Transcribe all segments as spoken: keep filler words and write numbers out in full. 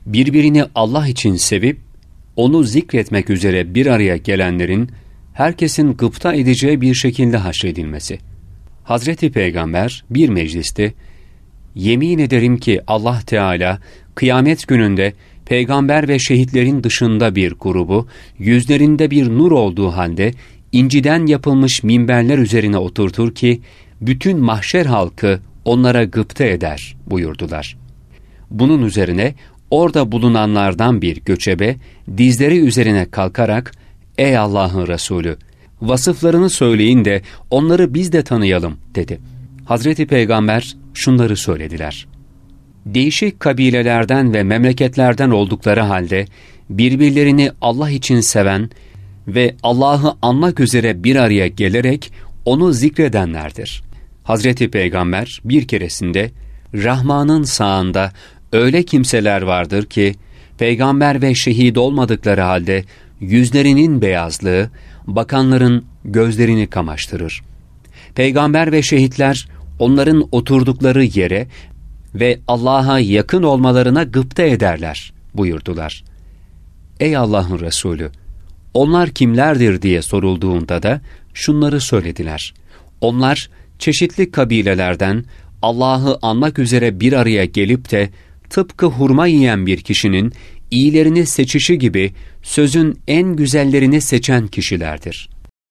birbirini Allah için sevip, onu zikretmek üzere bir araya gelenlerin, herkesin gıpta edeceği bir şekilde haşredilmesi. Hazreti Peygamber bir mecliste, yemin ederim ki Allah Teala, kıyamet gününde, peygamber ve şehitlerin dışında bir grubu, yüzlerinde bir nur olduğu halde, inciden yapılmış minberler üzerine oturtur ki, bütün mahşer halkı onlara gıpta eder buyurdular. Bunun üzerine, orada bulunanlardan bir göçebe, dizleri üzerine kalkarak, ''Ey Allah'ın Resulü, vasıflarını söyleyin de onları biz de tanıyalım.'' dedi. Hazreti Peygamber şunları söylediler. Değişik kabilelerden ve memleketlerden oldukları halde, birbirlerini Allah için seven ve Allah'ı anmak üzere bir araya gelerek onu zikredenlerdir. Hazreti Peygamber bir keresinde, Rahman'ın sağında öyle kimseler vardır ki, peygamber ve şehit olmadıkları halde, yüzlerinin beyazlığı, bakanların gözlerini kamaştırır. Peygamber ve şehitler, onların oturdukları yere ve Allah'a yakın olmalarına gıpta ederler buyurdular. Ey Allah'ın Resulü, onlar kimlerdir diye sorulduğunda da şunları söylediler. Onlar çeşitli kabilelerden Allah'ı anmak üzere bir araya gelip de tıpkı hurma yiyen bir kişinin iyilerini seçişi gibi sözün en güzellerini seçen kişilerdir.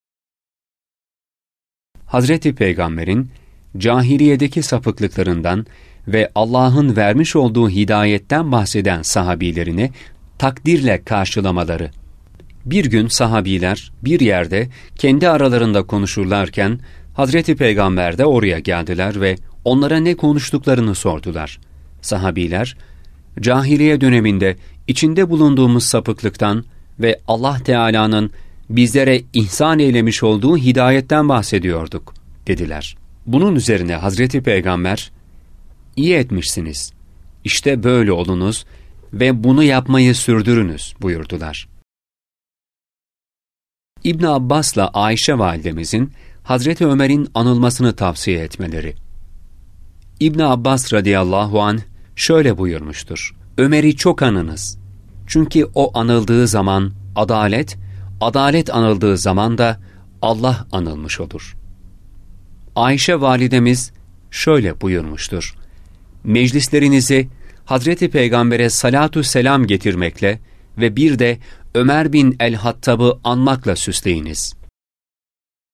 Hazreti Peygamber'in cahiliyedeki sapıklıklarından ve Allah'ın vermiş olduğu hidayetten bahseden sahabilerini takdirle karşılamaları. Bir gün sahabiler bir yerde kendi aralarında konuşurlarken Hazreti Peygamber de oraya geldiler ve onlara ne konuştuklarını sordular. Sahabiler, cahiliye döneminde içinde bulunduğumuz sapıklıktan ve Allah Teala'nın bizlere ihsan eylemiş olduğu hidayetten bahsediyorduk dediler. Bunun üzerine Hazreti Peygamber, iyi etmişsiniz, işte böyle olunuz ve bunu yapmayı sürdürünüz buyurdular. İbn Abbas'la Ayşe validemizin Hazreti Ömer'in anılmasını tavsiye etmeleri. İbn Abbas radıyallahu anh şöyle buyurmuştur: Ömer'i çok anınız. Çünkü o anıldığı zaman adalet, adalet anıldığı zaman da Allah anılmış olur. Ayşe validemiz şöyle buyurmuştur: Meclislerinizi Hazreti Peygamber'e salatu selam getirmekle ve bir de Ömer bin el-Hattab'ı anmakla süsleyiniz.